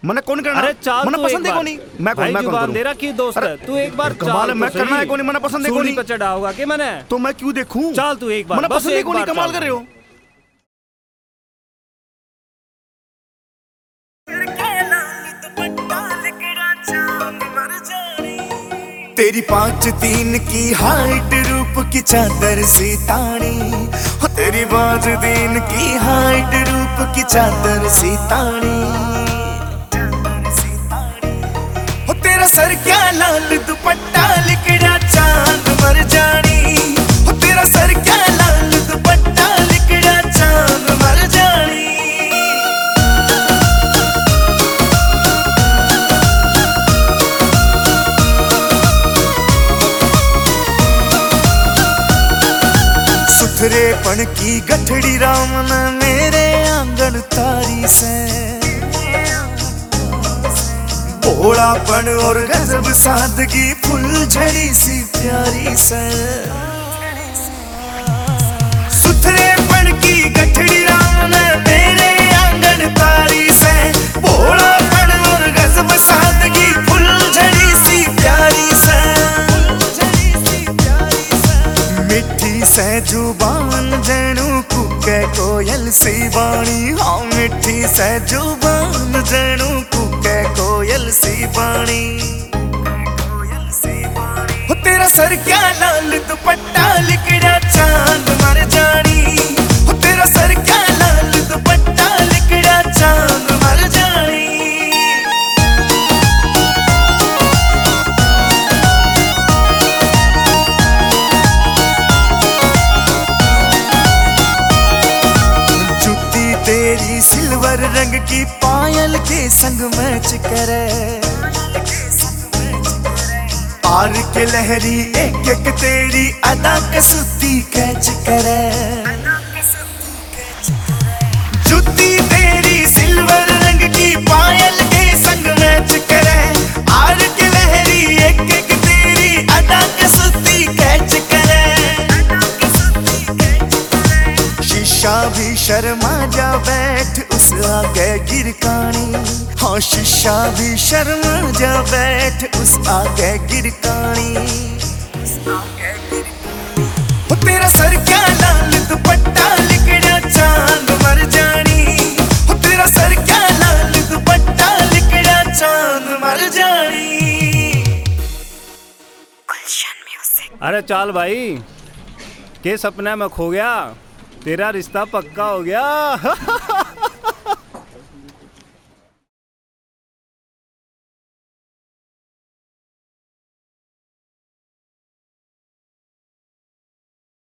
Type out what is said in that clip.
मैंने कौन करना? अरे चाल मैंने तू पसंद है एक कोनी। बार। मैं भाई कौन जुबान दे रहा की दोस्त है तू एक बार कमाल है, चाल मैं तो करना है सही। कोनी, मैंने पसंद है सूली कोनी। पे चढ़ा होगा कि मैंने तो मैं क्यों देखूं? चाल तू एक बार मैंने बस पसंद है एक कोनी, बार कमाल चाल। कर रहे हो। तेरी 5'3" की हाइट, रूप की चादर सी तानी। हो तेरी 5'3" की हाइट, रूप की चादर सी तानी। हो तेरा सर क्या लाल दुपट्टा लिकड़ा चांद मर जानी। हो तेरा सर क्या लाल दुपट्टा लिकड़ा चांद मर जानी। सुथरेपन की गठड़ी राम ने मेरे आंगन तारी से। भोलापन और गजब सादगी फुलझड़ी सी प्यारी से। सुथरेपन की गठड़ी राम ने मेरे आंगन तारी से। भोलापन और गजब सादगी फुलझड़ी सी प्यारी से। मिठी से जुबान जैनू कुके कोयल सी बाणी। हाँ मिठी से जुबान जैनू कुके कोयल सी बाणी। हो तेरा सर क्या लाल दुपट्टा लिकड़ा चांद मर जानी। हो तेरा सर क्या लाल दुपट्टा लिकड़ा चांद मर जानी। तेरी सिल्वर रंग की पायल के संग मैच करे। पार के लहरी एक एक तेरी अदा कसुती कैच करे। जुती तेरी सिल्वर रंग की पायल के संग मैच करे। आर के लहरी एक एक तेरी अदा कसुती कैच करे। शीशा भी शर्मा जा बैठ उस आगे गिरकानी। हाँ शीशा भी शर्मा जा बैठ उस आगे गिरकानी। हो तेरा सर क्या लाल दुपट्टा लिकड़ा चांद मर जानी। हो तेरा सर क्या लाल दुपट्टा लिकड़ा चांद मर जानी। अरे चाल भाई के सपने में खो गया, तेरा रिश्ता पक्का हो गया।